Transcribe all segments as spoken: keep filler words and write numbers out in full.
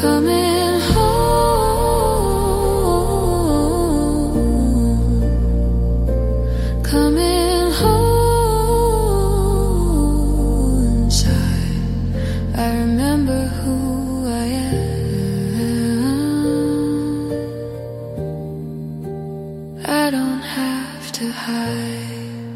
Coming home, coming home inside. I remember who I am. I don't have to hide.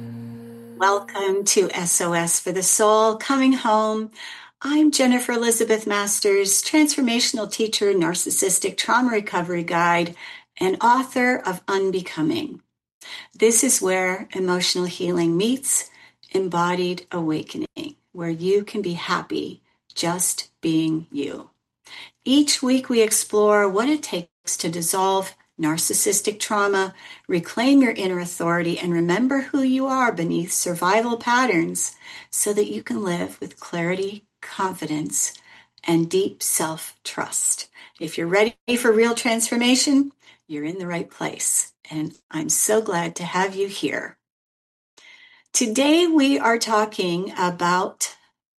Welcome to S O S for the Soul, Coming Home. I'm Jennifer Elizabeth Masters, transformational teacher, narcissistic trauma recovery guide, and author of Unbecoming. This is where emotional healing meets embodied awakening, where you can be happy just being you. Each week we explore what it takes to dissolve narcissistic trauma, reclaim your inner authority, and remember who you are beneath survival patterns so that you can live with clarity, confidence, and deep self-trust. If you're ready for real transformation, you're in the right place. And I'm so glad to have you here. Today we are talking about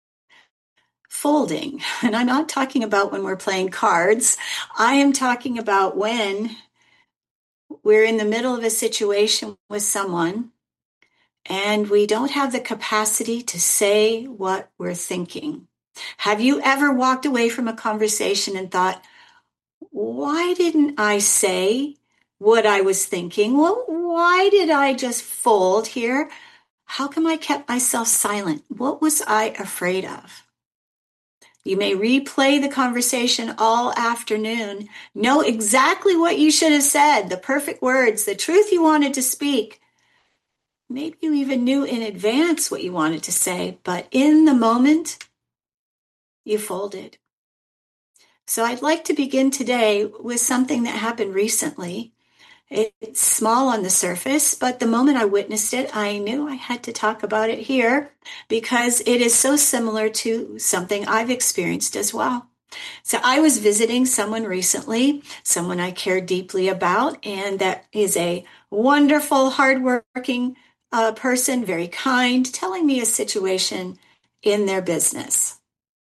folding. And I'm not talking about when we're playing cards. I am talking about when we're in the middle of a situation with someone and we don't have the capacity to say what we're thinking. Have you ever walked away from a conversation and thought, why didn't I say what I was thinking? Well, why did I just fold here? How come I kept myself silent? What was I afraid of? You may replay the conversation all afternoon, know exactly what you should have said, the perfect words, the truth you wanted to speak. Maybe you even knew in advance what you wanted to say, but in the moment, you folded. So I'd like to begin today with something that happened recently. It's small on the surface, but the moment I witnessed it, I knew I had to talk about it here because it is so similar to something I've experienced as well. So I was visiting someone recently, someone I care deeply about, and that is a wonderful, hardworking uh, person, very kind, telling me a situation in their business.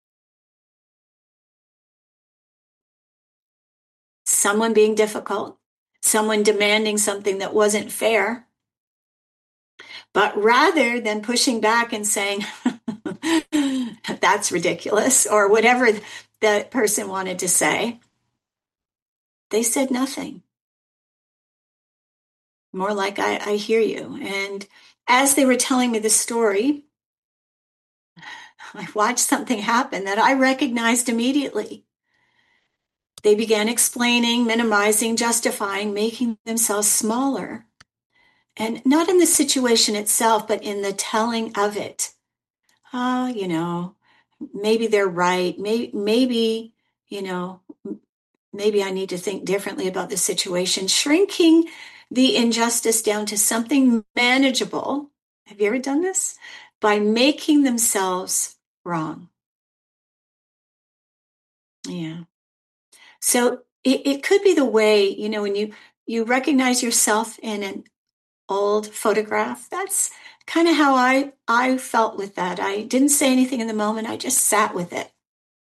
Someone being difficult, someone demanding something that wasn't fair. But rather than pushing back and saying, that's ridiculous, or whatever the person wanted to say, they said nothing. More like, I, I hear you. And as they were telling me the story, I watched something happen that I recognized immediately. They began explaining, minimizing, justifying, making themselves smaller. And not in the situation itself, but in the telling of it. Oh, you know, maybe they're right. Maybe, maybe, you know, maybe I need to think differently about the situation. Shrinking the injustice down to something manageable. Have you ever done this? By making themselves wrong. Yeah. So it, it could be the way, you know, when you, you recognize yourself in an old photograph. That's kind of how I, I felt with that. I didn't say anything in the moment. I just sat with it.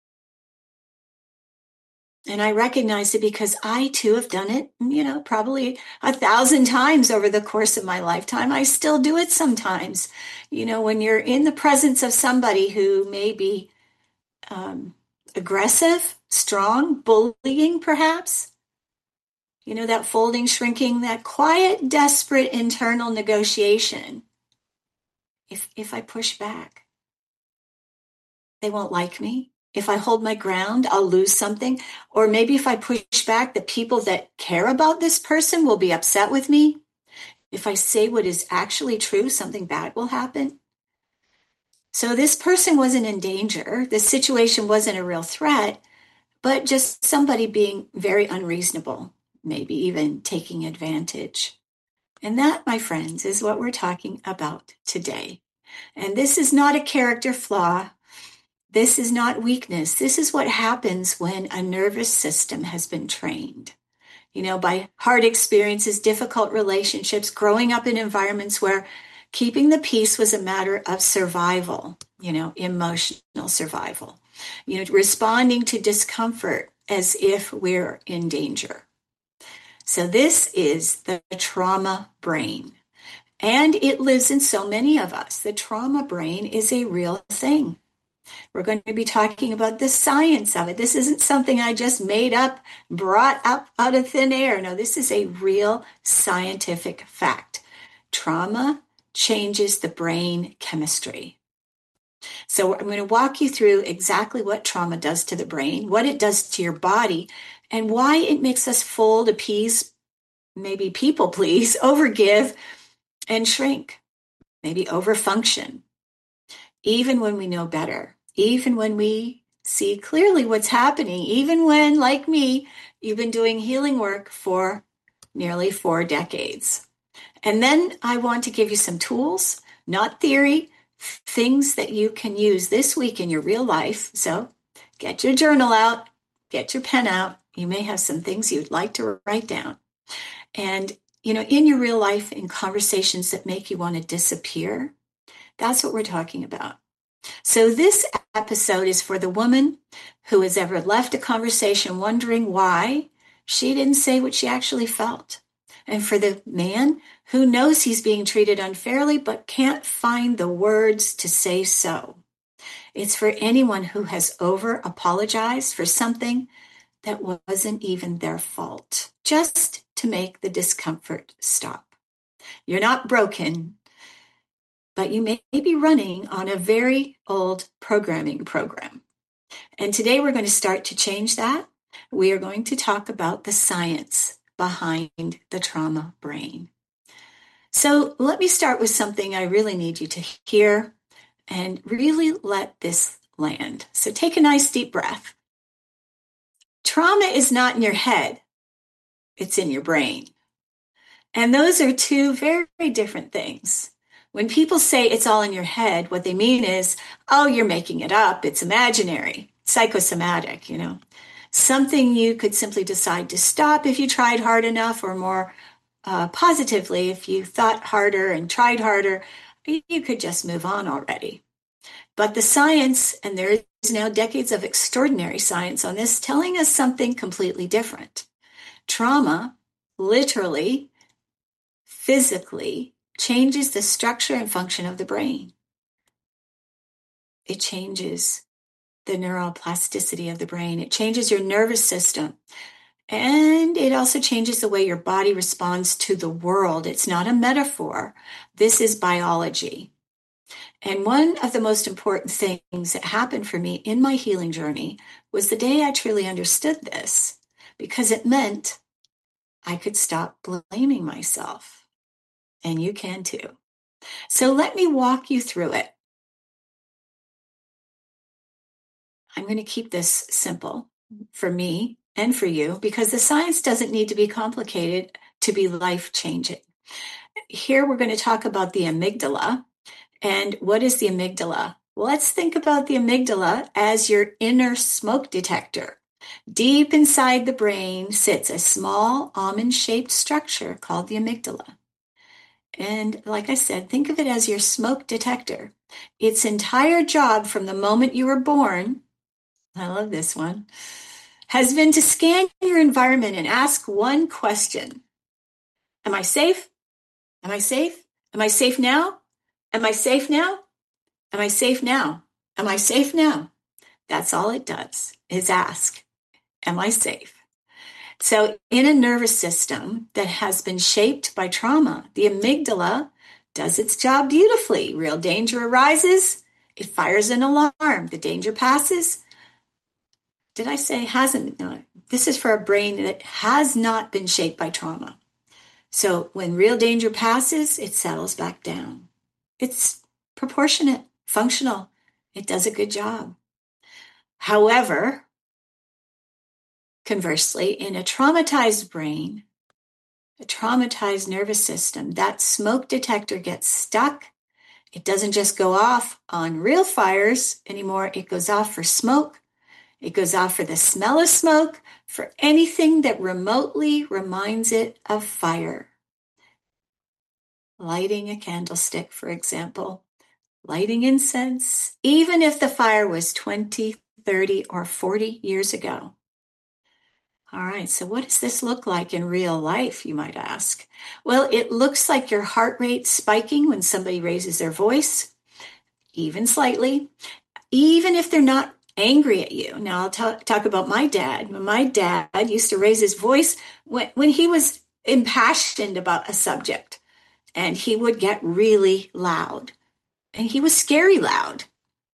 And I recognized it because I too have done it, you know, probably a thousand times over the course of my lifetime. I still do it sometimes. You know, when you're in the presence of somebody who may be um, aggressive, strong, bullying perhaps, you know, that folding, shrinking, that quiet, desperate internal negotiation. If if I push back, they won't like me. If I hold my ground, I'll lose something. Or maybe if I push back, the people that care about this person will be upset with me. If I say what is actually true, something bad will happen. So this person wasn't in danger. The situation wasn't a real threat, but just somebody being very unreasonable, maybe even taking advantage. And that, my friends, is what we're talking about today. And this is not a character flaw. This is not weakness. This is what happens when a nervous system has been trained, you know, by hard experiences, difficult relationships, growing up in environments where keeping the peace was a matter of survival, you know, emotional survival, you know, responding to discomfort as if we're in danger. So this is the trauma brain, and it lives in so many of us. The trauma brain is a real thing. We're going to be talking about the science of it. This isn't something I just made up, brought up out of thin air. No, this is a real scientific fact. Trauma changes the brain chemistry. So I'm going to walk you through exactly what trauma does to the brain, what it does to your body, and why it makes us fold, appease, maybe people please, overgive, and shrink, maybe overfunction, even when we know better, even when we see clearly what's happening, even when, like me, you've been doing healing work for nearly four decades. And then I want to give you some tools, not theory, things that you can use this week in your real life. So get your journal out, get your pen out. You may have some things you'd like to write down. And, you know, in your real life, in conversations that make you want to disappear, that's what we're talking about. So this episode is for the woman who has ever left a conversation wondering why she didn't say what she actually felt. And for the man who knows he's being treated unfairly but can't find the words to say so. It's for anyone who has over apologized for something that wasn't even their fault, just to make the discomfort stop. You're not broken, but you may be running on a very old programming program. And today we're going to start to change that. We are going to talk about the science behind the trauma brain. So let me start with something I really need you to hear and really let this land. So take a nice deep breath. Trauma is not in your head, it's in your brain. And those are two very, very different things. When people say it's all in your head, what they mean is, oh, you're making it up, it's imaginary, psychosomatic, you know. Something you could simply decide to stop if you tried hard enough, or more uh, positively, if you thought harder and tried harder, you could just move on already. But the science, and there is now decades of extraordinary science on this, telling us something completely different. Trauma, literally, physically, changes the structure and function of the brain. It changes the neuroplasticity of the brain. It changes your nervous system. And it also changes the way your body responds to the world. It's not a metaphor. This is biology. And one of the most important things that happened for me in my healing journey was the day I truly understood this, because it meant I could stop blaming myself. And you can too. So let me walk you through it. I'm going to keep this simple for me and for you, because the science doesn't need to be complicated to be life-changing. Here we're going to talk about the amygdala. And what is the amygdala? Well, let's think about the amygdala as your inner smoke detector. Deep inside the brain sits a small almond-shaped structure called the amygdala. And like I said, think of it as your smoke detector. Its entire job from the moment you were born, I love this one, has been to scan your environment and ask one question. Am I safe? Am I safe? Am I safe now? Am I safe now? Am I safe now? Am I safe now? That's all it does, is ask, am I safe? So in a nervous system that has been shaped by trauma, the amygdala does its job beautifully. Real danger arises, it fires an alarm. The danger passes. Did I say hasn't? No, this is for a brain that has not been shaped by trauma. So when real danger passes, it settles back down. It's proportionate, functional. It does a good job. However, conversely, in a traumatized brain, a traumatized nervous system, that smoke detector gets stuck. It doesn't just go off on real fires anymore. It goes off for smoke. It goes off for the smell of smoke, for anything that remotely reminds it of fire. Lighting a candlestick, for example, lighting incense, even if the fire was twenty, thirty, or forty years ago. All right, so what does this look like in real life, you might ask? Well, it looks like your heart rate spiking when somebody raises their voice, even slightly, even if they're not angry at you. Now, I'll talk, talk about my dad. My dad used to raise his voice when, when he was impassioned about a subject, and he would get really loud, and he was scary loud.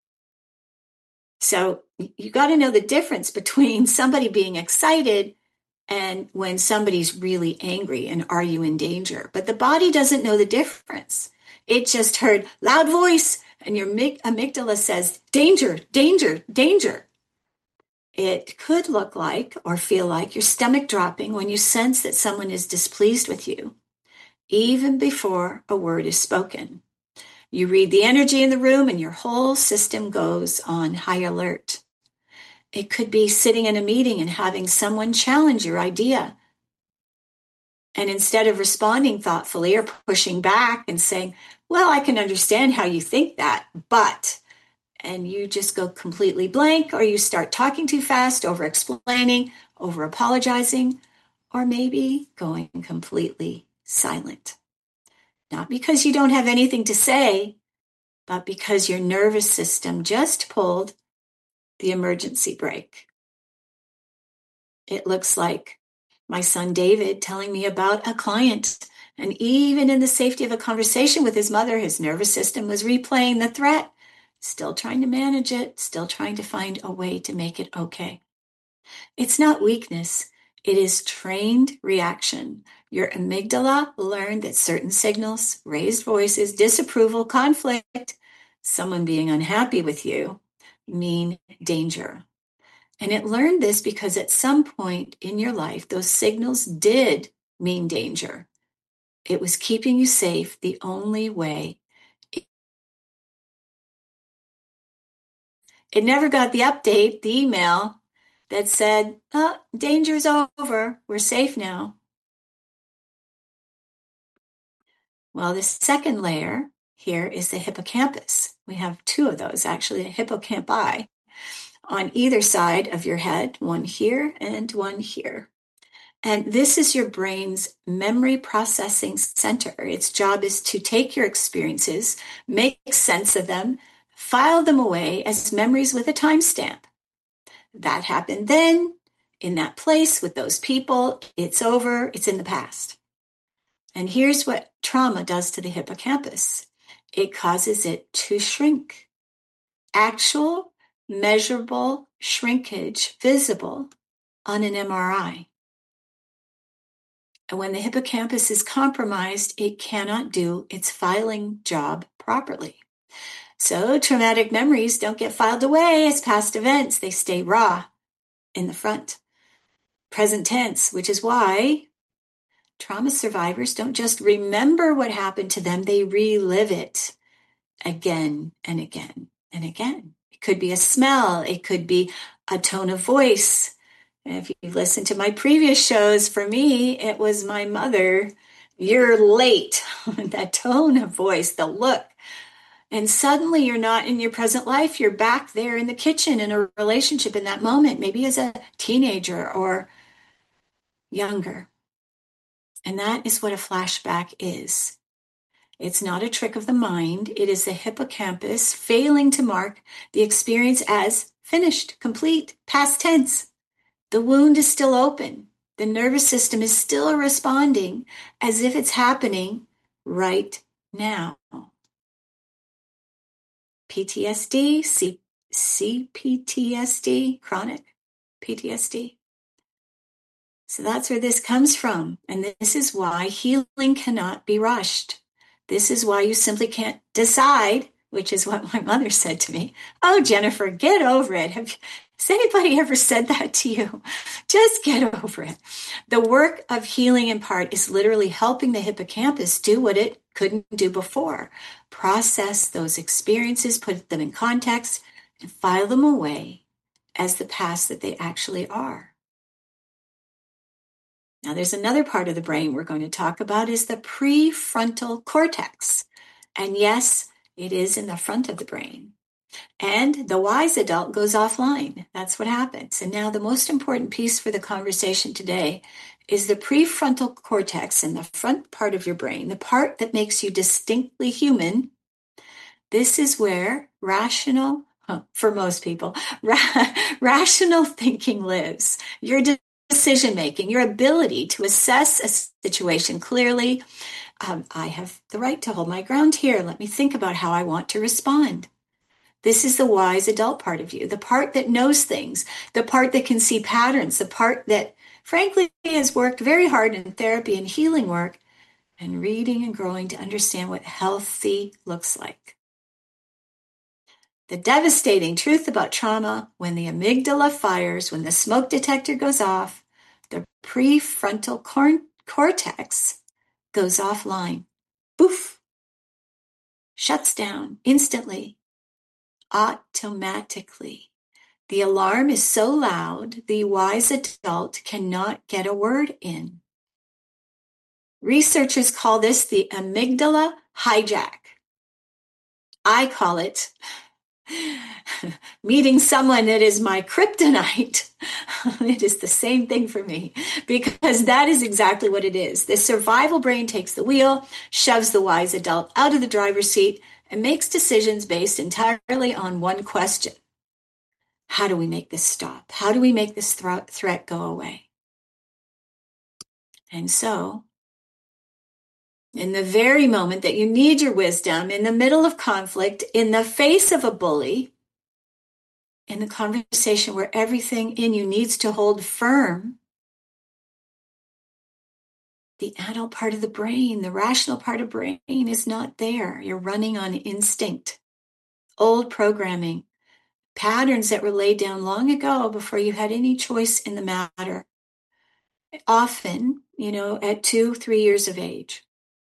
So you got to know the difference between somebody being excited and when somebody's really angry and are you in danger. But the body doesn't know the difference. It just heard loud voice and your amygdala says, danger, danger, danger. It could look like or feel like your stomach dropping when you sense that someone is displeased with you, even before a word is spoken. You read the energy in the room and your whole system goes on high alert. It could be sitting in a meeting and having someone challenge your idea. And instead of responding thoughtfully or pushing back and saying, well, I can understand how you think that, but, and you just go completely blank, or you start talking too fast, over explaining, over apologizing, or maybe going completely silent. Not because you don't have anything to say, but because your nervous system just pulled the emergency brake. It looks like my son David telling me about a client, and even in the safety of a conversation with his mother, his nervous system was replaying the threat, still trying to manage it, still trying to find a way to make it okay. It's not weakness. It is trained reaction. Your amygdala learned that certain signals, raised voices, disapproval, conflict, someone being unhappy with you, mean danger. And it learned this because at some point in your life, those signals did mean danger. It was keeping you safe the only way. It never got the update, the email that said, oh, danger's over, we're safe now. Well, the second layer here is the hippocampus. We have two of those, actually, the hippocampi on either side of your head, one here and one here. And this is your brain's memory processing center. Its job is to take your experiences, make sense of them, file them away as memories with a timestamp. That happened then, in that place, with those people. It's over. It's in the past. And here's what trauma does to the hippocampus. It causes it to shrink. Actual, measurable shrinkage visible on an M R I. And when the hippocampus is compromised, it cannot do its filing job properly. So traumatic memories don't get filed away as past events. They stay raw in the front. Present tense, which is why trauma survivors don't just remember what happened to them, they relive it again and again and again. It could be a smell. It could be a tone of voice. And if you've listened to my previous shows, for me, it was my mother, you're late. That tone of voice, the look. And suddenly you're not in your present life. You're back there in the kitchen in a relationship in that moment, maybe as a teenager or younger. And that is what a flashback is. It's not a trick of the mind. It is the hippocampus failing to mark the experience as finished, complete, past tense. The wound is still open. The nervous system is still responding as if it's happening right now. P T S D, C- CPTSD, chronic P T S D. So that's where this comes from. And this is why healing cannot be rushed. This is why you simply can't decide, which is what my mother said to me. Oh, Jennifer, get over it. Have, has anybody ever said that to you? Just get over it. The work of healing in part is literally helping the hippocampus do what it couldn't do before. Process those experiences, put them in context, and file them away as the past that they actually are. Now, there's another part of the brain we're going to talk about is the prefrontal cortex. And yes, it is in the front of the brain. And the wise adult goes offline. That's what happens. And now the most important piece for the conversation today is the prefrontal cortex in the front part of your brain, the part that makes you distinctly human. This is where rational, for most people, ra- rational thinking lives. Your decision making, your ability to assess a situation clearly. Um, I have the right to hold my ground here. Let me think about how I want to respond. This is the wise adult part of you, the part that knows things, the part that can see patterns, the part that, frankly, has worked very hard in therapy and healing work and reading and growing to understand what healthy looks like. The devastating truth about trauma: when the amygdala fires, when the smoke detector goes off, the prefrontal cor- cortex goes offline. Boof! Shuts down instantly, automatically. The alarm is so loud, the wise adult cannot get a word in. Researchers call this the amygdala hijack. I call it meeting someone that is my kryptonite. It is the same thing for me, because that is exactly what it is. The survival brain takes the wheel, shoves the wise adult out of the driver's seat, and makes decisions based entirely on one question. How do we make this stop? How do we make this th- threat go away? And so, in the very moment that you need your wisdom, in the middle of conflict, in the face of a bully, in the conversation where everything in you needs to hold firm, the adult part of the brain, the rational part of brain is not there. You're running on instinct, old programming, patterns that were laid down long ago before you had any choice in the matter. Often, you know, at two, three years of age.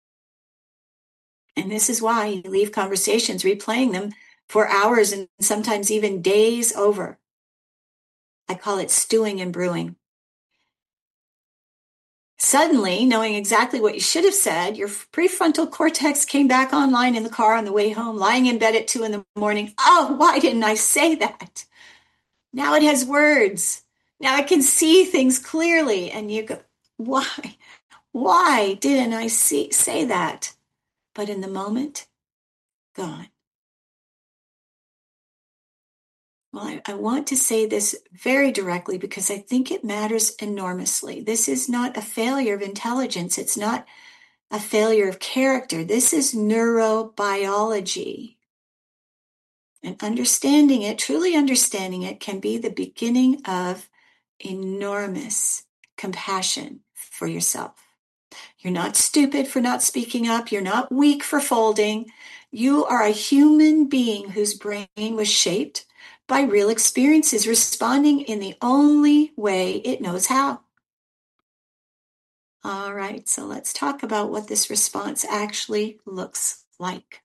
And this is why you leave conversations replaying them for hours and sometimes even days over. I call it stewing and brewing. Suddenly, knowing exactly what you should have said, your prefrontal cortex came back online in the car on the way home, lying in bed at two in the morning. Oh, why didn't I say that? Now it has words. Now I can see things clearly. And you go, why? Why didn't I see, say that? But in the moment, gone. Well, I, I want to say this very directly because I think it matters enormously. This is not a failure of intelligence. It's not a failure of character. This is neurobiology. And understanding it, truly understanding it, can be the beginning of enormous compassion for yourself. You're not stupid for not speaking up. You're not weak for folding. You are a human being whose brain was shaped by real experiences, responding in the only way it knows how. All right, so let's talk about what this response actually looks like.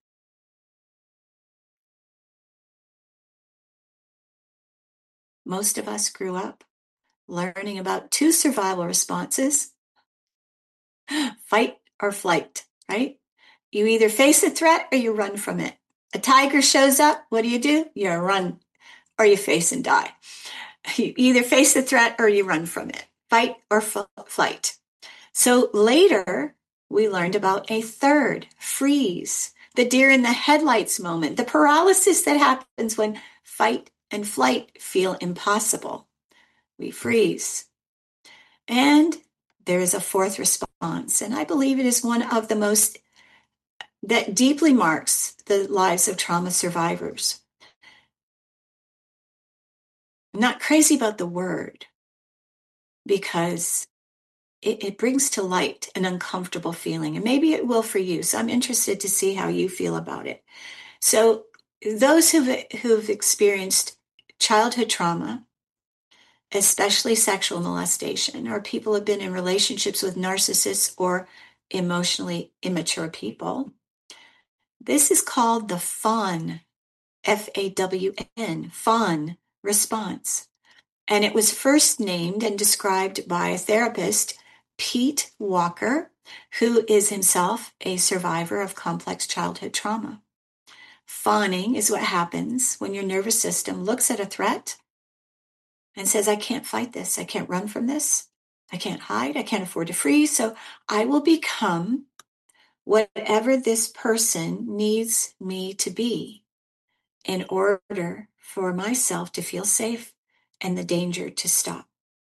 Most of us grew up learning about two survival responses: fight or flight, right? You either face a threat or you run from it. A tiger shows up, what do you do? You run or you face and die. You either face the threat or you run from it. Fight or f- flight. So later, we learned about a third: freeze, the deer in the headlights moment, the paralysis that happens when fight and flight feel impossible. We freeze. And there is a fourth response, and I believe it is one of the most that deeply marks the lives of trauma survivors. I'm not crazy about the word because it, it brings to light an uncomfortable feeling, and maybe it will for you. So I'm interested to see how you feel about it. So those who've, who've experienced childhood trauma, especially sexual molestation, or people who have been in relationships with narcissists or emotionally immature people, this is called the fawn, F A W N, fawn response. And it was first named and described by a therapist, Pete Walker, who is himself a survivor of complex childhood trauma. Fawning is what happens when your nervous system looks at a threat and says, I can't fight this. I can't run from this. I can't hide. I can't afford to freeze. So I will become whatever this person needs me to be in order for myself to feel safe and the danger to stop.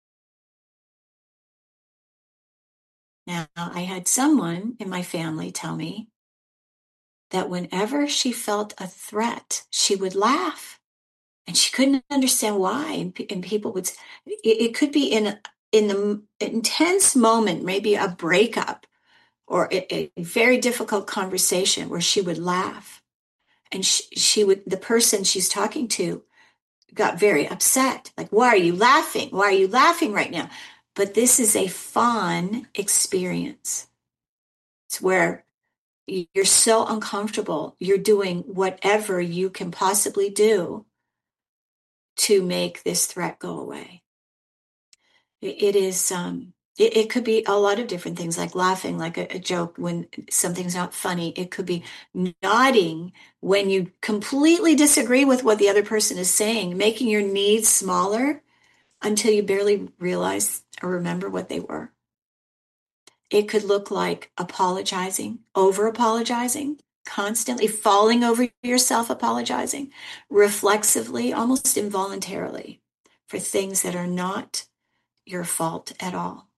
Now, I had someone in my family tell me that whenever she felt a threat, she would laugh, and she couldn't understand why. And, and people would, it, it could be in in the intense moment, maybe a breakup or a, a very difficult conversation, where she would laugh, and she, she would, the person she's talking to got very upset. Like, why are you laughing? Why are you laughing right now? But this is a fawn experience. It's where you're so uncomfortable, you're doing whatever you can possibly do to make this threat go away. It, it is, um, it, it could be a lot of different things, like laughing, like a, a joke when something's not funny. It could be nodding when you completely disagree with what the other person is saying, making your needs smaller until you barely realize or remember what they were. It could look like apologizing, over apologizing, constantly falling over yourself, apologizing, reflexively, almost involuntarily, for things that are not your fault at all.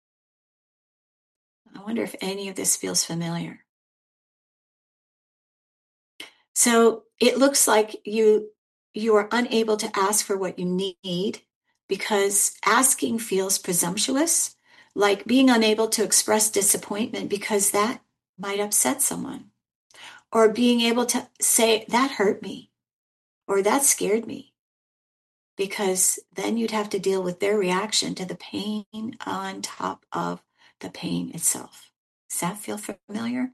I wonder if any of this feels familiar. So it looks like you you are unable to ask for what you need because asking feels presumptuous, like being unable to express disappointment because that might upset someone, or being able to say, that hurt me, or that scared me, because then you'd have to deal with their reaction to the pain on top of the pain itself. Does that feel familiar?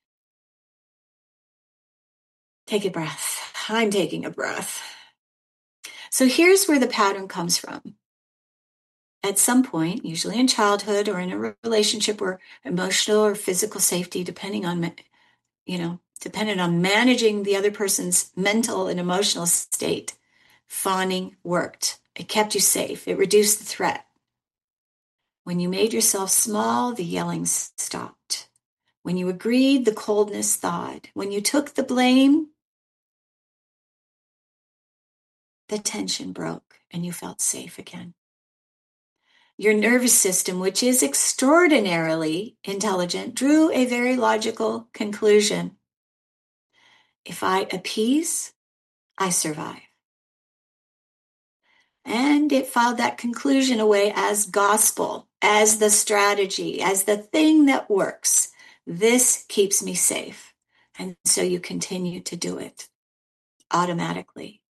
Take a breath. I'm taking a breath. So here's where the pattern comes from. At some point, usually in childhood or in a relationship where emotional or physical safety, depending on, you know, dependent on managing the other person's mental and emotional state, fawning worked. It kept you safe. It reduced the threat. When you made yourself small, the yelling stopped. When you agreed, the coldness thawed. When you took the blame, the tension broke and you felt safe again. Your nervous system, which is extraordinarily intelligent, drew a very logical conclusion. If I appease, I survive. And it filed that conclusion away as gospel, as the strategy, as the thing that works. This keeps me safe. And so you continue to do it automatically.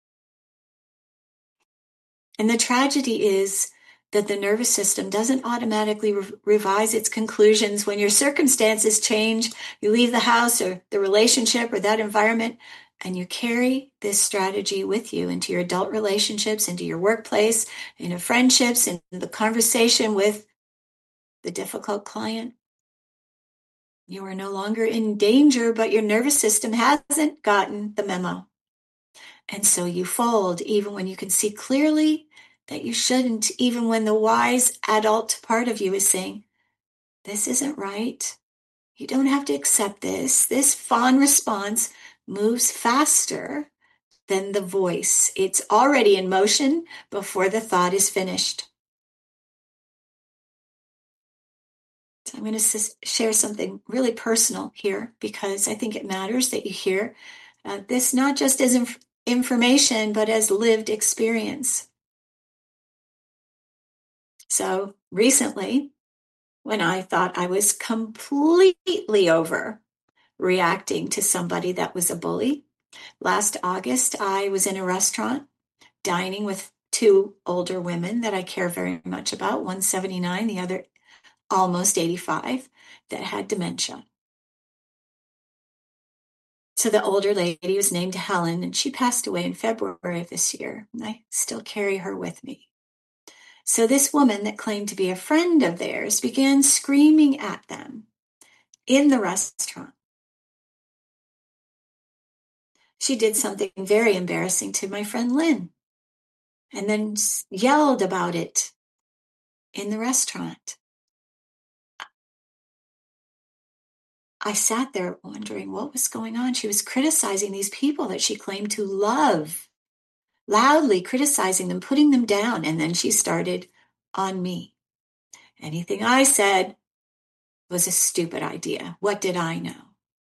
And the tragedy is that the nervous system doesn't automatically re- revise its conclusions when your circumstances change. You leave the house or the relationship or that environment, and you carry this strategy with you into your adult relationships, into your workplace, into friendships, into the conversation with the difficult client. You are no longer in danger, but your nervous system hasn't gotten the memo. And so you fold even when you can see clearly that you shouldn't, even when the wise adult part of you is saying, this isn't right. You don't have to accept this. This fawn response moves faster than the voice. It's already in motion before the thought is finished. So I'm going to share something really personal here because I think it matters that you hear uh, this not just as inf- information, but as lived experience. So recently, when I thought I was completely over reacting to somebody that was a bully, last August, I was in a restaurant dining with two older women that I care very much about, one seventy-nine, the other almost eighty-five, that had dementia. So the older lady was named Helen, and she passed away in February of this year, and I still carry her with me. So this woman that claimed to be a friend of theirs began screaming at them in the restaurant. she did something very embarrassing to my friend Lynn and then yelled about it in the restaurant. I sat there wondering what was going on. She was criticizing these people that she claimed to love, loudly criticizing them, putting them down. And then she started on me. Anything I said was a stupid idea. What did I know?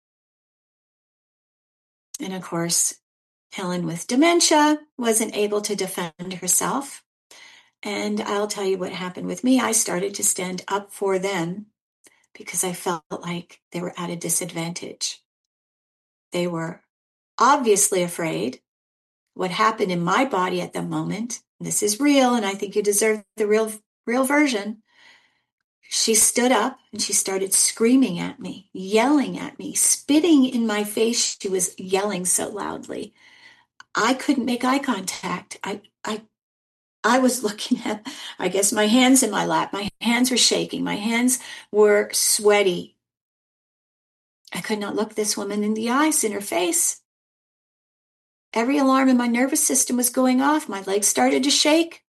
And of course, Helen with dementia wasn't able to defend herself. And I'll tell you what happened with me. I started to stand up for them because I felt like they were at a disadvantage. They were obviously afraid. What happened in my body at the moment, this is real, and I think you deserve the real, real version. She stood up and she started screaming at me, yelling at me, spitting in my face. She was yelling so loudly. I couldn't make eye contact. I, I, I was looking at, I guess, my hands in my lap. My hands were shaking. My hands were sweaty. I could not look this woman in the eyes, in her face. Every alarm in my nervous system was going off. My legs started to shake.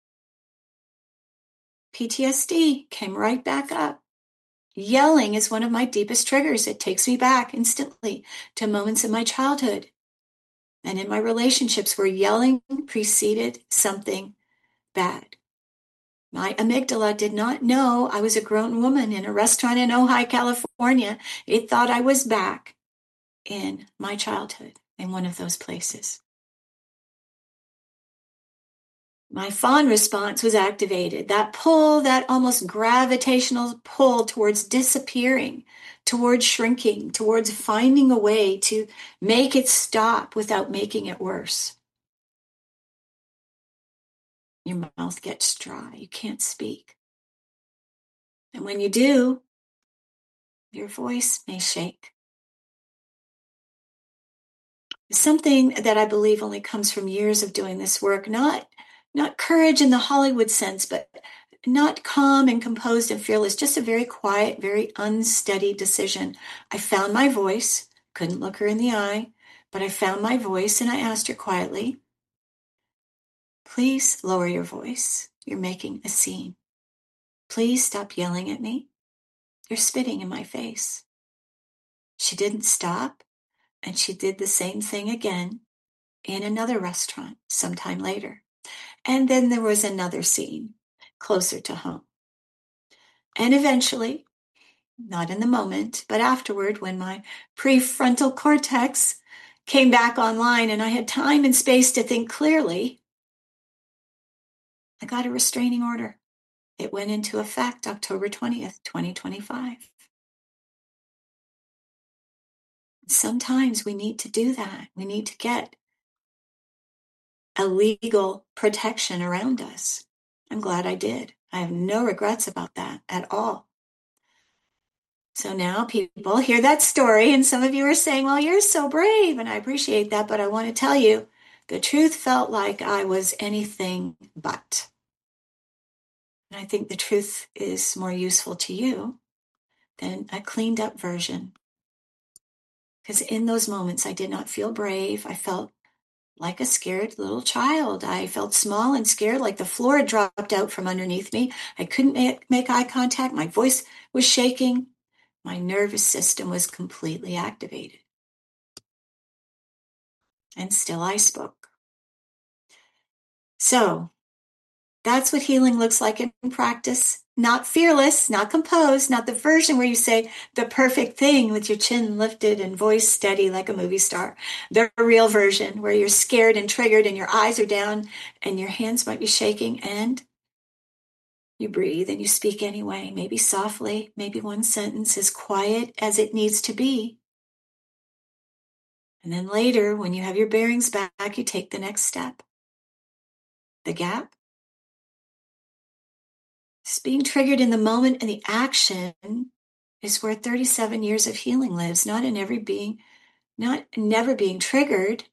P T S D came right back up. Yelling is one of my deepest triggers. It takes me back instantly to moments in my childhood and in my relationships where yelling preceded something bad. My amygdala did not know I was a grown woman in a restaurant in Ojai, California. It thought I was back in my childhood in one of those places. My fawn response was activated. That pull, that almost gravitational pull towards disappearing, towards shrinking, towards finding a way to make it stop without making it worse. Your mouth gets dry. You can't speak. And when you do, your voice may shake. Something that I believe only comes from years of doing this work, not, not courage in the Hollywood sense, but not calm and composed and fearless, just a very quiet, very unsteady decision. I found my voice, couldn't look her in the eye, but I found my voice and I asked her quietly, please lower your voice. You're making a scene. Please stop yelling at me. You're spitting in my face. She didn't stop, and she did the same thing again in another restaurant sometime later. And then there was another scene closer to home. And eventually, not in the moment, but afterward, when my prefrontal cortex came back online and I had time and space to think clearly, I got a restraining order. It went into effect October twentieth, twenty twenty-five. Sometimes we need to do that. We need to get a legal protection around us. I'm glad I did. I have no regrets about that at all. So now people hear that story, and some of you are saying, well, you're so brave, and I appreciate that, but I want to tell you, the truth felt like I was anything but. And I think the truth is more useful to you than a cleaned up version. Because in those moments, I did not feel brave. I felt like a scared little child. I felt small and scared, like the floor had dropped out from underneath me. I couldn't make, make eye contact. My voice was shaking. My nervous system was completely activated. And still I spoke. So that's what healing looks like in practice. Not fearless, not composed, not the version where you say the perfect thing with your chin lifted and voice steady like a movie star. The real version where you're scared and triggered and your eyes are down and your hands might be shaking and you breathe and you speak anyway, maybe softly, maybe one sentence as quiet as it needs to be. And then later, when you have your bearings back, you take the next step. The gap. Just being triggered in the moment and the action is where thirty-seven years of healing lives, not in every being, not never being triggered.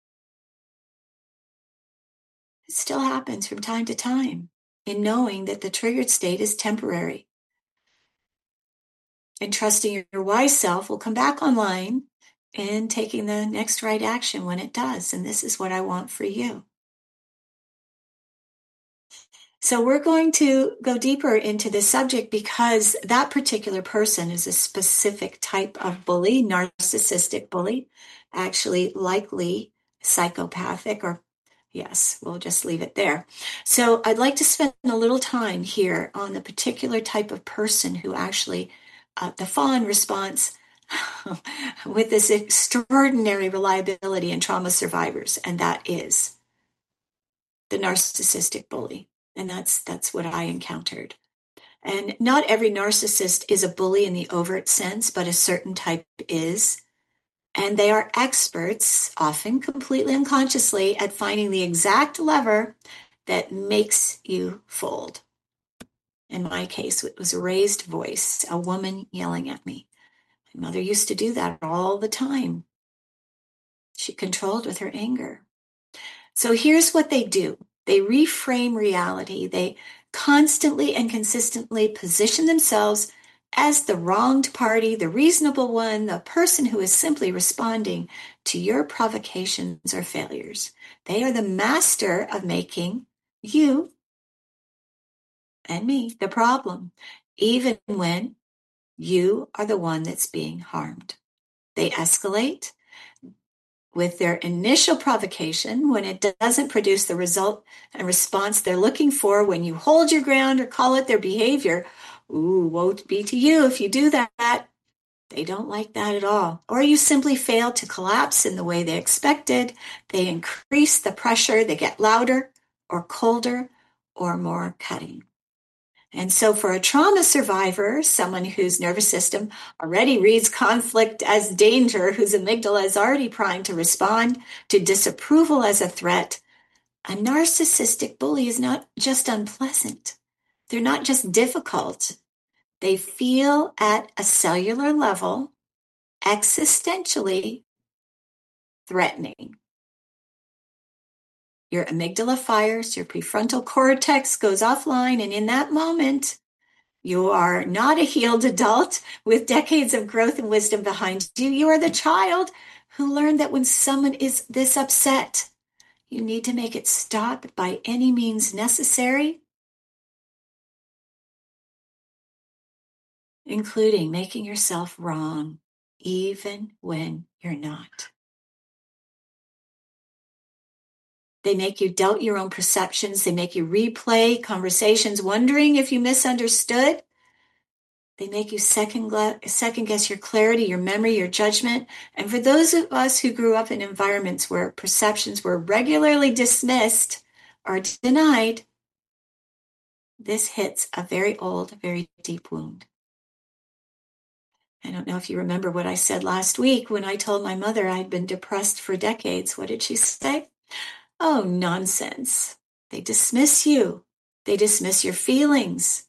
It still happens from time to time in knowing that the triggered state is temporary. And trusting your wise self will come back online and taking the next right action when it does. And this is what I want for you. So we're going to go deeper into this subject because that particular person is a specific type of bully, narcissistic bully, actually likely psychopathic, or yes, we'll just leave it there. So I'd like to spend a little time here on the particular type of person who actually, uh, the fawn response with this extraordinary reliability in trauma survivors, and that is the narcissistic bully. And that's that's what I encountered. And not every narcissist is a bully in the overt sense, but a certain type is. And they are experts, often completely unconsciously, at finding the exact lever that makes you fold. In my case, it was a raised voice, a woman yelling at me. My mother used to do that all the time. She controlled with her anger. So here's what they do. They reframe reality. They constantly and consistently position themselves as the wronged party, the reasonable one, the person who is simply responding to your provocations or failures. They are the master of making you and me the problem, even when you are the one that's being harmed. They escalate with their initial provocation when it doesn't produce the result and response they're looking for. When you hold your ground or call it their behavior, ooh, woe be to you if you do that. They don't like that at all. Or you simply fail to collapse in the way they expected. They increase the pressure. They get louder or colder or more cutting. And so for a trauma survivor, someone whose nervous system already reads conflict as danger, whose amygdala is already primed to respond to disapproval as a threat, a narcissistic bully is not just unpleasant. They're not just difficult. They feel at a cellular level existentially threatening. Your amygdala fires, your prefrontal cortex goes offline, and in that moment, you are not a healed adult with decades of growth and wisdom behind you. You are the child who learned that when someone is this upset, you need to make it stop by any means necessary, including making yourself wrong, even when you're not. They make you doubt your own perceptions. They make you replay conversations, wondering if you misunderstood. They make you second, second guess your clarity, your memory, your judgment. And for those of us who grew up in environments where perceptions were regularly dismissed or denied, this hits a very old, very deep wound. I don't know if you remember what I said last week when I told my mother I'd been depressed for decades. What did she say? Oh, nonsense. They dismiss you. They dismiss your feelings.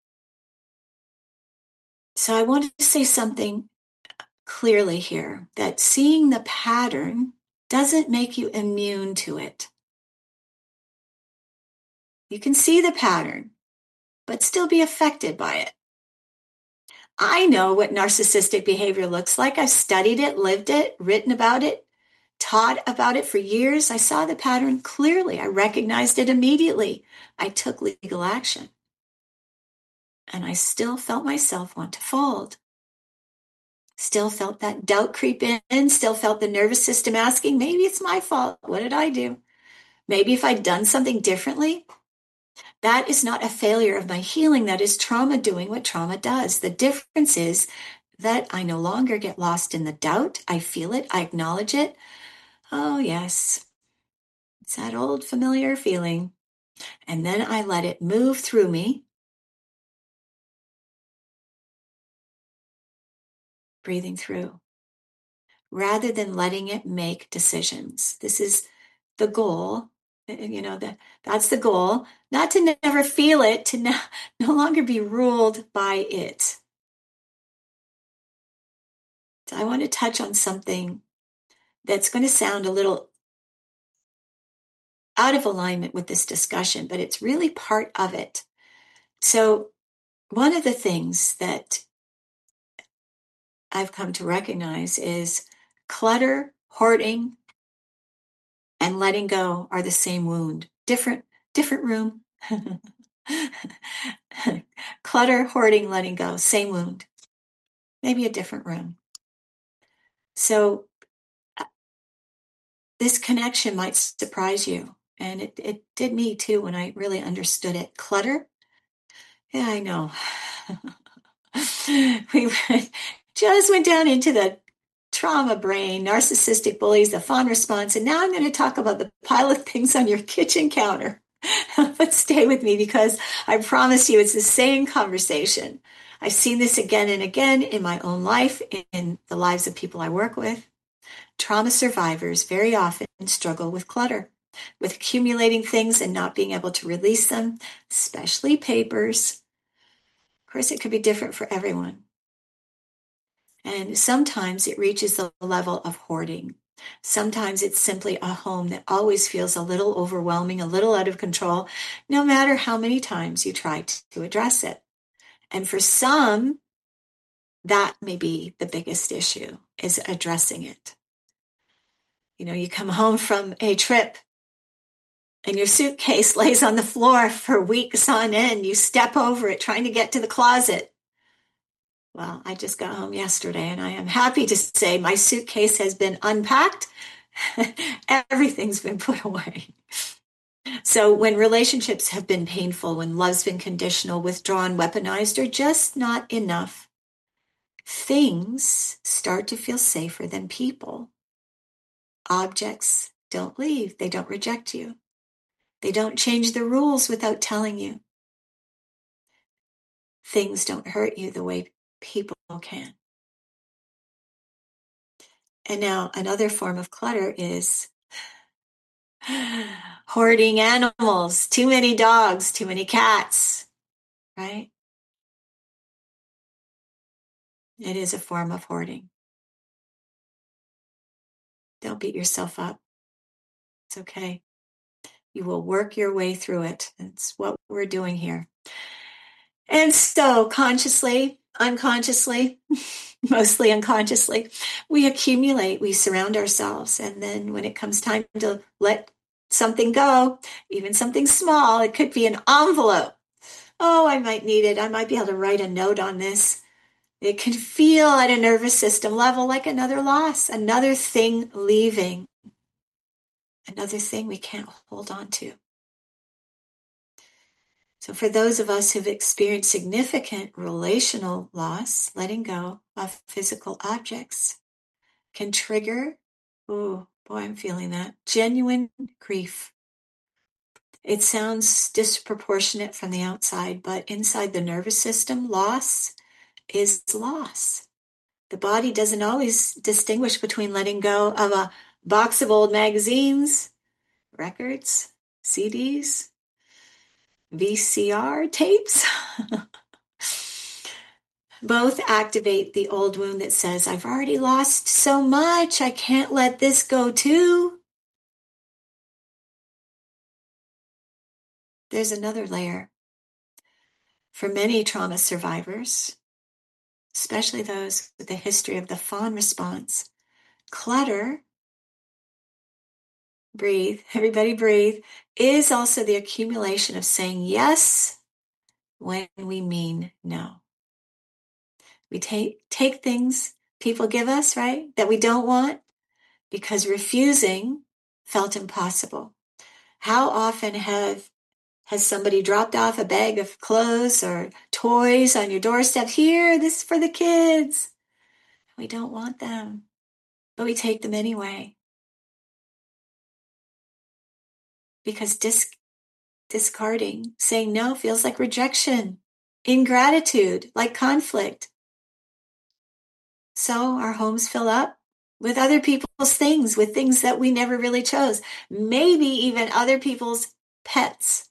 So I wanted to say something clearly here, that seeing the pattern doesn't make you immune to it. You can see the pattern, but still be affected by it. I know what narcissistic behavior looks like. I've studied it, lived it, written about it, taught about it for years. I saw the pattern clearly. I recognized it immediately. I took legal action. And I still felt myself want to fold. Still felt that doubt creep in, still felt the nervous system asking, maybe it's my fault. What did I do? Maybe if I'd done something differently. That is not a failure of my healing. That is trauma doing what trauma does. The difference is that I no longer get lost in the doubt. I feel it. I acknowledge it. Oh, yes. It's that old familiar feeling. And then I let it move through me. Breathing through. Rather than letting it make decisions. This is the goal. You know, that that's the goal. Not to never feel it, to no, no longer be ruled by it. So I want to touch on something that's going to sound a little out of alignment with this discussion, but it's really part of it. So one of the things that I've come to recognize is Clutter, hoarding, and letting go are the same wound. Different, different room. Clutter, hoarding, letting go, same wound. Maybe a different room. So this connection might surprise you. And it, it did me too when I really understood it. Clutter? Yeah, I know. we went, just went down into the trauma brain, narcissistic bullies, the fawn response, and now I'm going to talk about the pile of things on your kitchen counter. But stay with me because I promise you it's the same conversation. I've seen this again and again in my own life, in the lives of people I work with. Trauma survivors very often struggle with clutter, with accumulating things and not being able to release them, especially papers. Of course, it could be different for everyone. And sometimes it reaches the level of hoarding. Sometimes it's simply a home that always feels a little overwhelming, a little out of control, no matter how many times you try to address it. And for some, that may be the biggest issue, is addressing it. You know, you come home from a trip and your suitcase lays on the floor for weeks on end. You step over it trying to get to the closet. Well, I just got home yesterday and I am happy to say my suitcase has been unpacked. Everything's been put away. So when relationships have been painful, when love's been conditional, withdrawn, weaponized, or just not enough, things start to feel safer than people. Objects don't leave. They don't reject you. They don't change the rules without telling you. Things don't hurt you the way people can. And now another form of clutter is hoarding animals, too many dogs, too many cats, right? It is a form of hoarding. Don't beat yourself up. It's okay. You will work your way through it. That's what we're doing here. And so consciously, unconsciously, mostly unconsciously, we accumulate, we surround ourselves. And then when it comes time to let something go, even something small, it could be an envelope. Oh, I might need it. I might be able to write a note on this. It can feel at a nervous system level like another loss, another thing leaving, another thing we can't hold on to. So for those of us who've experienced significant relational loss, letting go of physical objects can trigger, oh boy, I'm feeling that, genuine grief. It sounds disproportionate from the outside, but inside the nervous system, loss is loss. The body doesn't always distinguish between letting go of a box of old magazines, records, C Ds, V C R tapes. Both activate the old wound that says, I've already lost so much, I can't let this go too. There's another layer. For many trauma survivors, especially those with a history of the fawn response, clutter, breathe, everybody breathe, is also the accumulation of saying yes when we mean no. We take, take things people give us, right, that we don't want because refusing felt impossible. How often have has somebody dropped off a bag of clothes or toys on your doorstep? Here, this is for the kids. We don't want them, but we take them anyway. Because dis- discarding, saying no feels like rejection, ingratitude, like conflict. So our homes fill up with other people's things, with things that we never really chose. Maybe even other people's pets.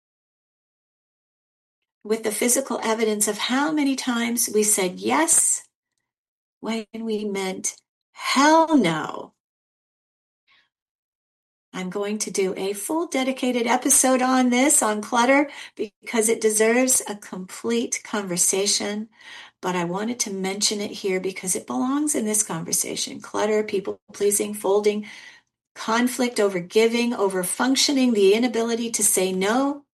With the physical evidence of how many times we said yes when we meant hell no. I'm going to do a full dedicated episode on this, on clutter, because it deserves a complete conversation. But I wanted to mention it here because it belongs in this conversation. Clutter, people pleasing, folding, conflict over giving, over functioning, the inability to say no.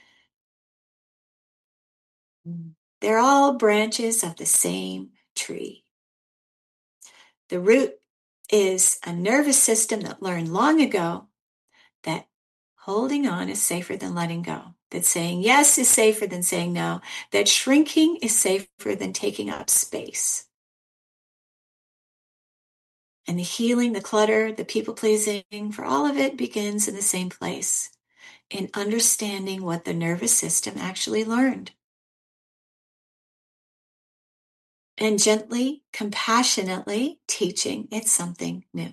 They're all branches of the same tree. The root is a nervous system that learned long ago that holding on is safer than letting go, that saying yes is safer than saying no, that shrinking is safer than taking up space. And the healing, the clutter, the people-pleasing, for all of it begins in the same place, in understanding what the nervous system actually learned. And gently, compassionately teaching it something new.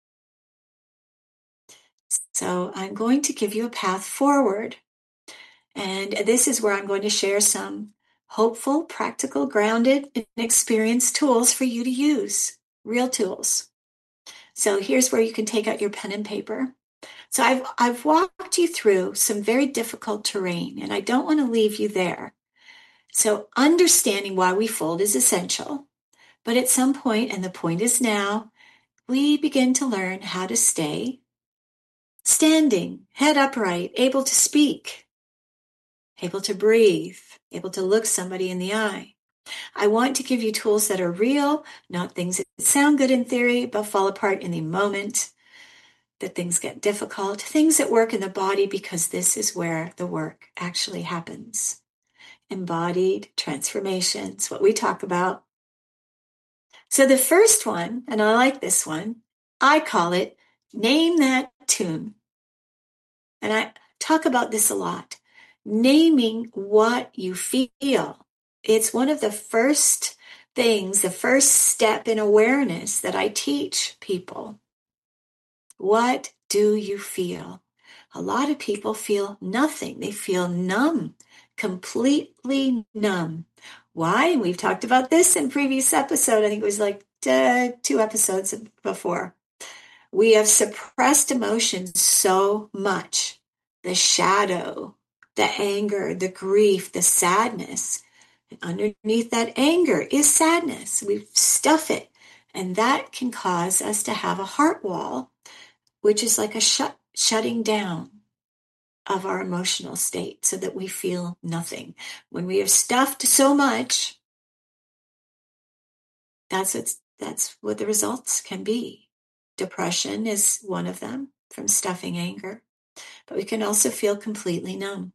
So I'm going to give you a path forward. And this is where I'm going to share some hopeful, practical, grounded, and experienced tools for you to use, real tools. So here's where you can take out your pen and paper. So I've, I've walked you through some very difficult terrain, and I don't want to leave you there. So understanding why we fold is essential. But at some point, and the point is now, we begin to learn how to stay standing, head upright, able to speak, able to breathe, able to look somebody in the eye. I want to give you tools that are real, not things that sound good in theory, but fall apart in the moment, that things get difficult, things that work in the body, because this is where the work actually happens. Embodied transformations, what we talk about. So the first one, and I like this one, I call it name that tune. And I talk about this a lot. Naming what you feel. It's one of the first things, the first step in awareness that I teach people. What do you feel? A lot of people feel nothing. They feel numb, completely numb. Why? And we've talked about this in previous episode. I think it was like uh, two episodes before. We have suppressed emotions so much. The shadow, the anger, the grief, the sadness. And underneath that anger is sadness. We stuff it. And that can cause us to have a heart wall, which is like a shut, shutting down of our emotional state so that we feel nothing. When we have stuffed so much, that's what, that's what the results can be. Depression is one of them from stuffing anger, but we can also feel completely numb.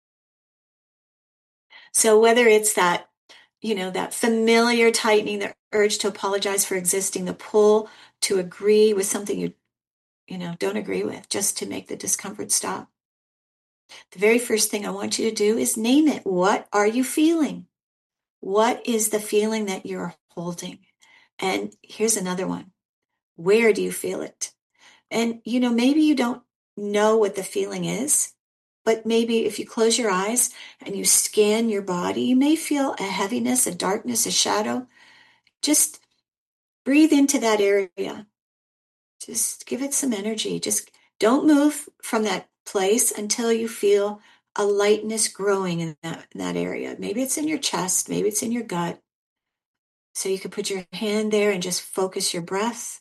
So whether it's that, you know, that familiar tightening, the urge to apologize for existing, the pull to agree with something you, you know, don't agree with, just to make the discomfort stop. The very first thing I want you to do is name it. What are you feeling? What is the feeling that you're holding? And here's another one. Where do you feel it? And, you know, maybe you don't know what the feeling is, but maybe if you close your eyes and you scan your body, you may feel a heaviness, a darkness, a shadow. Just breathe into that area. Just give it some energy. Just don't move from that place until you feel a lightness growing in that, in that area. Maybe it's in your chest, maybe it's in your gut. So you could put your hand there and just focus your breath.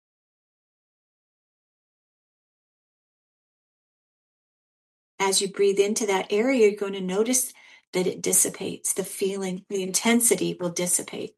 As you breathe into that area, you're going to notice that it dissipates. The feeling, the intensity will dissipate.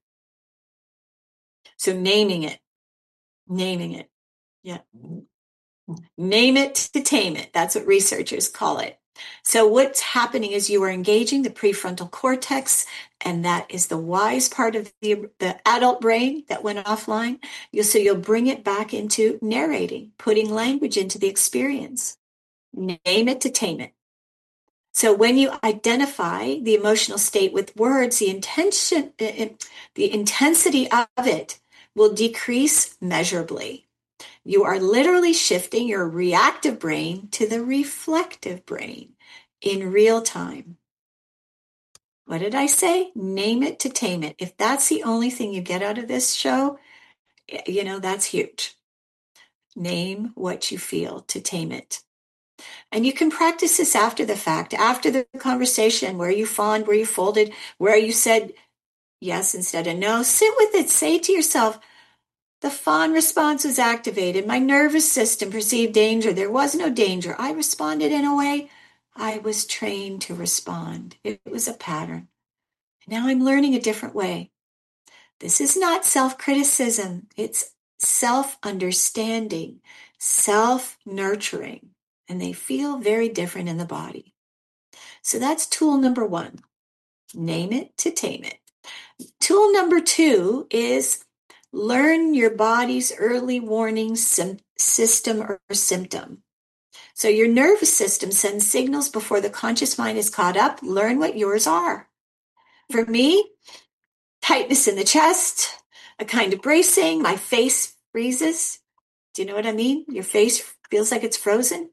So naming it, naming it. Yeah. Name it to tame it. That's what researchers call it. So what's happening is you are engaging the prefrontal cortex, and that is the wise part of the, the adult brain that went offline. You'll, so you'll bring it back into narrating, putting language into the experience. Name it to tame it. So when you identify the emotional state with words, the intention, the intensity of it will decrease measurably. You are literally shifting your reactive brain to the reflective brain in real time. What did I say? Name it to tame it. If that's the only thing you get out of this show, you know, that's huge. Name what you feel to tame it. And you can practice this after the fact, after the conversation, where you fawned, where you folded, where you said yes instead of no. Sit with it. Say to yourself, the fawn response was activated. My nervous system perceived danger. There was no danger. I responded in a way I was trained to respond. It was a pattern. Now I'm learning a different way. This is not self-criticism. It's self-understanding, self-nurturing, and they feel very different in the body. So that's tool number one. Name it to tame it. Tool number two is learn your body's early warning sim- system or symptom. So your nervous system sends signals before the conscious mind is caught up. Learn what yours are. For me, tightness in the chest, a kind of bracing, my face freezes. Do you know what I mean? Your face feels like it's frozen.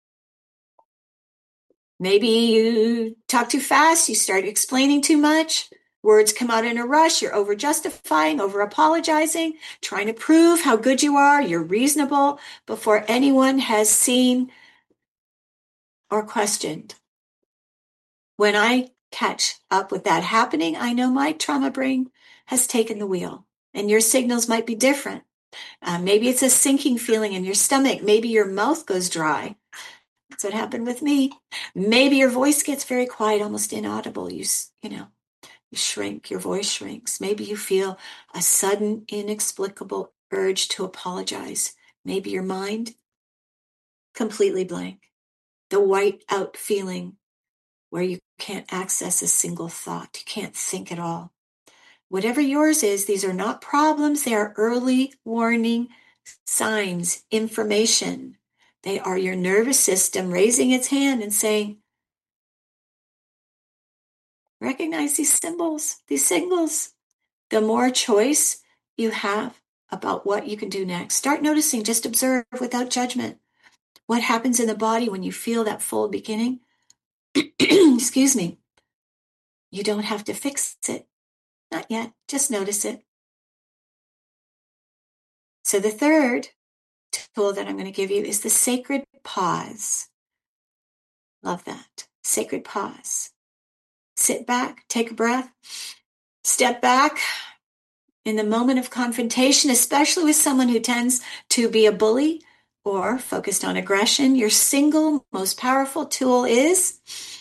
Maybe you talk too fast, you start explaining too much. Words come out in a rush, you're over justifying, over apologizing, trying to prove how good you are, you're reasonable before anyone has seen or questioned. When I catch up with that happening, I know my trauma brain has taken the wheel, and your signals might be different. Uh, maybe it's a sinking feeling in your stomach. Maybe your mouth goes dry. That's what happened with me. Maybe your voice gets very quiet, almost inaudible. You, you know, you shrink, your voice shrinks. Maybe you feel a sudden, inexplicable urge to apologize. Maybe your mind completely blank. The white out feeling where you can't access a single thought. You can't think at all. Whatever yours is, these are not problems. They are early warning signs, information. They are your nervous system raising its hand and saying, recognize these symbols, these signals. The more choice you have about what you can do next, start noticing, just observe without judgment. What happens in the body when you feel that fold beginning? Excuse me. You don't have to fix it. Not yet. Just notice it. So the third tool that I'm going to give you is the sacred pause. Love that. Sacred pause. Sit back, take a breath, step back. In the moment of confrontation, especially with someone who tends to be a bully or focused on aggression, your single most powerful tool is,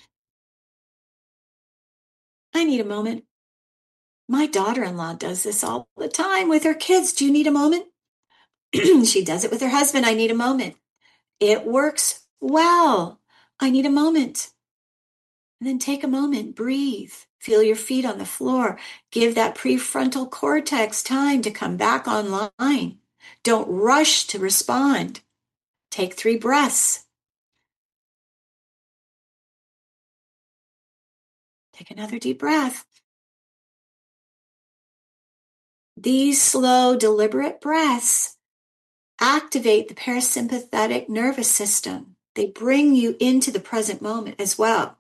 I need a moment. My daughter-in-law does this all the time with her kids. Do you need a moment? She does it with her husband. I need a moment. It works well. I need a moment. And then take a moment, breathe, feel your feet on the floor. Give that prefrontal cortex time to come back online. Don't rush to respond. Take three breaths. Take another deep breath. These slow, deliberate breaths activate the parasympathetic nervous system. They bring you into the present moment as well.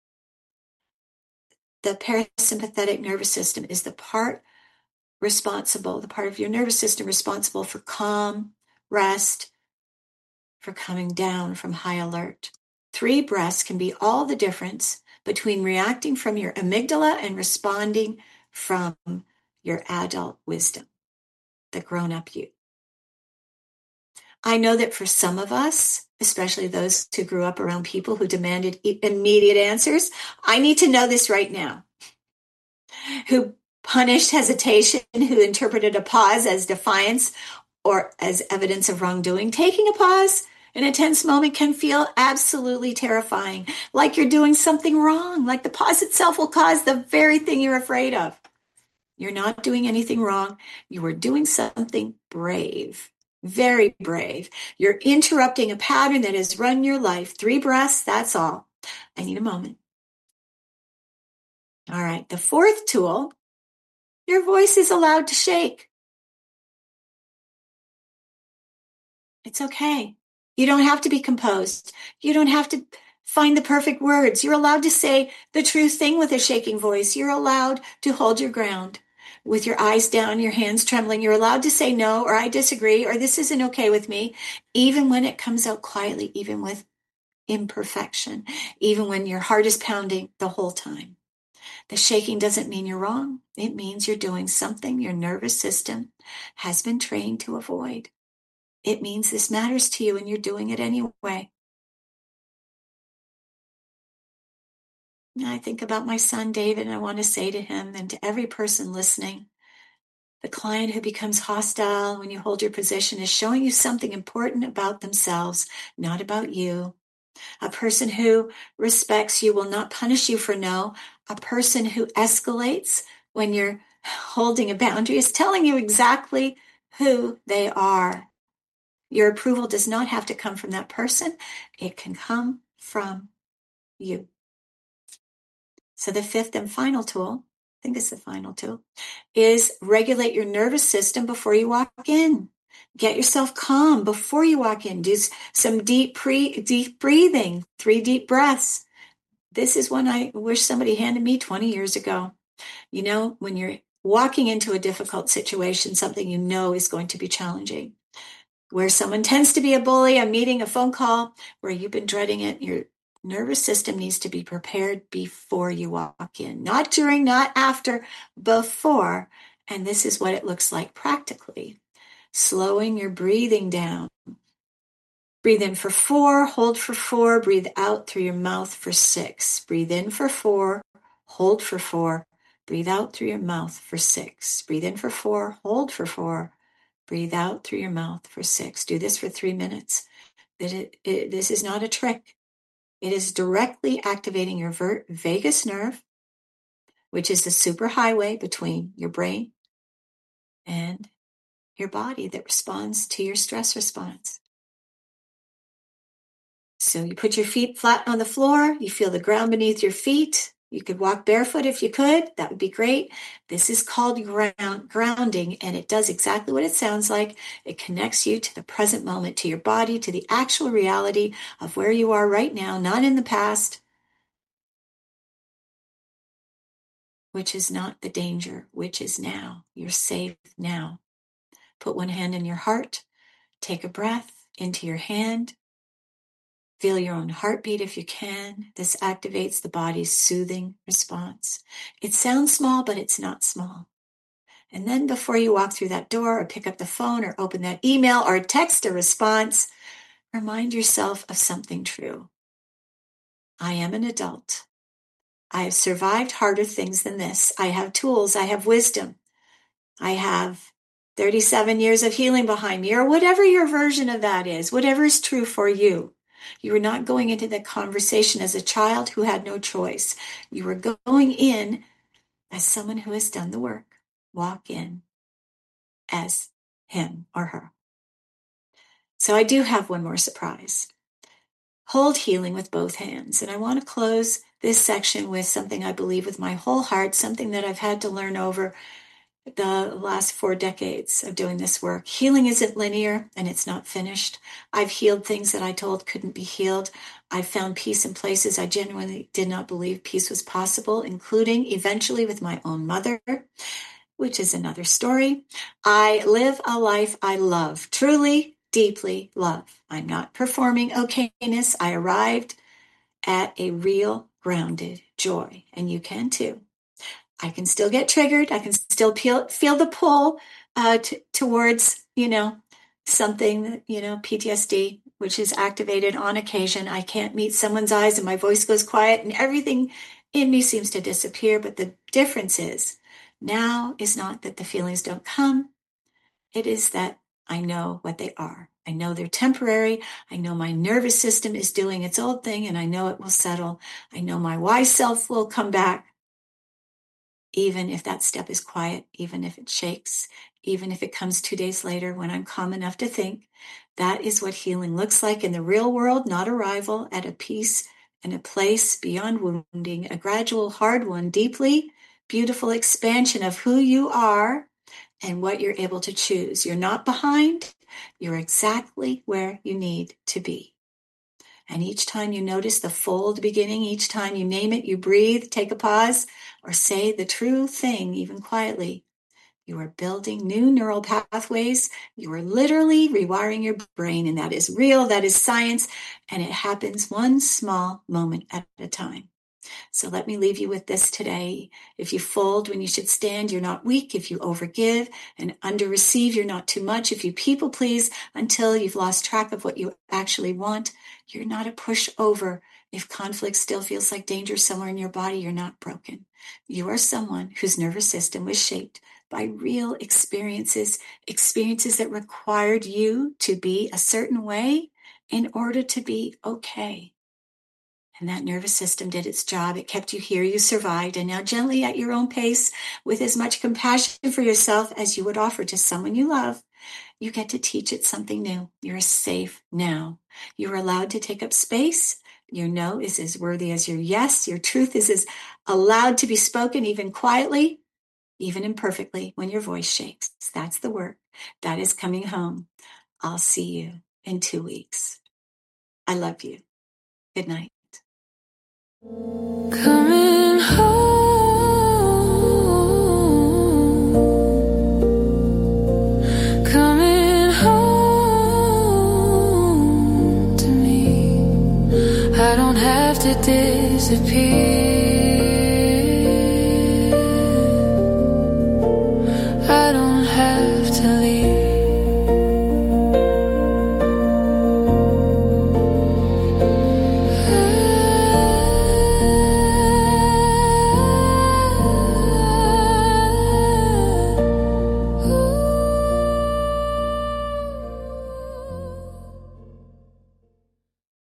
The parasympathetic nervous system is the part responsible, the part of your nervous system responsible for calm, rest, for coming down from high alert. Three breaths can be all the difference between reacting from your amygdala and responding from your adult wisdom, the grown-up you. I know that for some of us, especially those who grew up around people who demanded immediate answers, I need to know this right now, who punished hesitation, who interpreted a pause as defiance or as evidence of wrongdoing. Taking a pause in a tense moment can feel absolutely terrifying, like you're doing something wrong, like the pause itself will cause the very thing you're afraid of. You're not doing anything wrong. You are doing something brave, very brave. You're interrupting a pattern that has run your life. Three breaths, that's all. I need a moment. All right, the fourth tool, your voice is allowed to shake. It's okay. You don't have to be composed. You don't have to find the perfect words. You're allowed to say the true thing with a shaking voice. You're allowed to hold your ground. with your eyes down, your hands trembling. You're allowed to say no, or I disagree, or this isn't okay with me, even when it comes out quietly, even with imperfection, even when your heart is pounding the whole time. The shaking doesn't mean you're wrong. It means you're doing something your nervous system has been trained to avoid. It means this matters to you and you're doing it anyway. I think about my son, David, and I want to say to him and to every person listening, the client who becomes hostile when you hold your position is showing you something important about themselves, not about you. A person who respects you will not punish you for no. A person who escalates when you're holding a boundary is telling you exactly who they are. Your approval does not have to come from that person. It can come from you. So the fifth and final tool, I think it's the final tool, is regulate your nervous system before you walk in. Get yourself calm before you walk in. Do some deep pre, deep breathing, three deep breaths. This is one I wish somebody handed me twenty years ago. You know, when you're walking into a difficult situation, something you know is going to be challenging, where someone tends to be a bully, a meeting, a phone call, where you've been dreading it, your nervous system needs to be prepared before you walk in, not during, not after, before. And this is what it looks like practically. Slowing your breathing down. Breathe in for four, hold for four, breathe out through your mouth for six. Breathe in for four, hold for four, breathe out through your mouth for six. Breathe in for four, hold for four, breathe out through your mouth for six. Do this for three minutes. It, it, it, this is not a trick. It is directly activating your ver- vagus nerve, which is the superhighway between your brain and your body that responds to your stress response. So you put your feet flat on the floor. You feel the ground beneath your feet. You could walk barefoot if you could. That would be great. This is called ground, grounding, and it does exactly what it sounds like. It connects you to the present moment, to your body, to the actual reality of where you are right now, not in the past, which is not the danger, which is now. You're safe now. Put one hand in your heart. Take a breath into your hand. Feel your own heartbeat if you can. This activates the body's soothing response. It sounds small, but it's not small. And then before you walk through that door or pick up the phone or open that email or text a response, remind yourself of something true. I am an adult. I have survived harder things than this. I have tools. I have wisdom. I have thirty-seven years of healing behind me, or whatever your version of that is, whatever is true for you. You were not going into the conversation as a child who had no choice. You were going in as someone who has done the work. Walk in as him or her. So I do have one more surprise. Hold healing with both hands. And I want to close this section with something I believe with my whole heart, something that I've had to learn over the last four decades of doing this work. Healing isn't linear and it's not finished. I've healed things that I told couldn't be healed. I've found peace in places I genuinely did not believe peace was possible, including eventually with my own mother, which is another story. I live a life I love, truly, deeply love. I'm not performing okayness. I arrived at a real grounded joy, and you can too. I can still get triggered. I can still feel, feel the pull uh, t- towards, you know, something, you know, P T S D, which is activated on occasion. I can't meet someone's eyes and my voice goes quiet and everything in me seems to disappear. But the difference is now is not that the feelings don't come. It is that I know what they are. I know they're temporary. I know my nervous system is doing its old thing and I know it will settle. I know my wise self will come back. Even if that step is quiet, even if it shakes, even if it comes two days later when I'm calm enough to think, that is what healing looks like in the real world, not arrival at a peace and a place beyond wounding, a gradual, hard one, deeply beautiful expansion of who you are and what you're able to choose. You're not behind. You're exactly where you need to be. And each time you notice the fold beginning, each time you name it, you breathe, take a pause, or say the true thing, even quietly. You are building new neural pathways. You are literally rewiring your brain, and that is real. That is science. And it happens one small moment at a time. So let me leave you with this today. If you fold when you should stand, you're not weak. If you overgive and underreceive, you're not too much. If you people please until you've lost track of what you actually want, you're not a pushover. If conflict still feels like danger somewhere in your body, you're not broken. You are someone whose nervous system was shaped by real experiences, experiences that required you to be a certain way in order to be okay. And that nervous system did its job. It kept you here. You survived. And now gently at your own pace, with as much compassion for yourself as you would offer to someone you love, you get to teach it something new. You're safe now. You're allowed to take up space. Your no is as worthy as your yes. Your truth is as allowed to be spoken, even quietly, even imperfectly, when your voice shakes. That's the work. That is coming home. I'll see you in two weeks. I love you. Good night. Coming